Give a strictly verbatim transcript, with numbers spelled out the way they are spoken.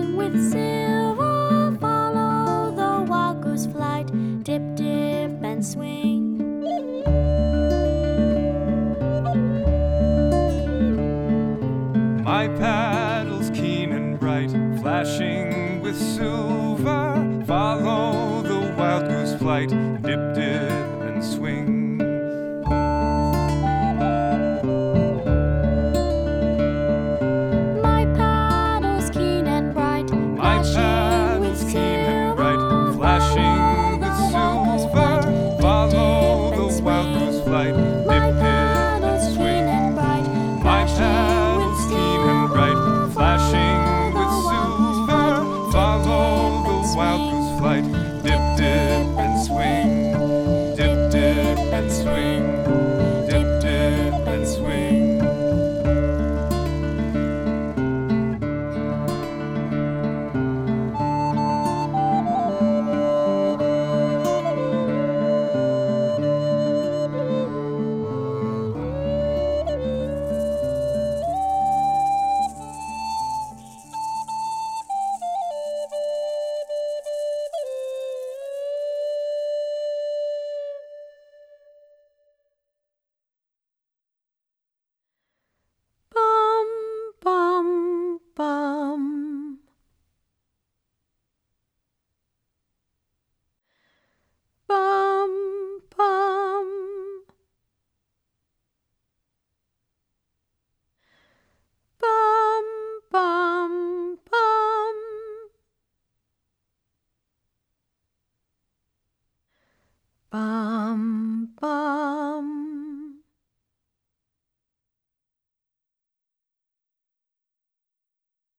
with silver, follow the wild goose flight, dip, dip, and swing. My paddle's keen and bright, flashing with silver, follow the wild goose flight, dip, dip, and swing. My paddle's keen and bright, My paddle's keen and bright, flashing with silver, follow the wild goose flight, dip, dip, and swing. My paddle's keen and bright, flashing with silver, follow the wild goose flight, dip, dip, and swing, dip, dip, and swing, dip, dip, and swing. Bum, bum, bum. Bum, bum. Bum, bum, bum. Bum.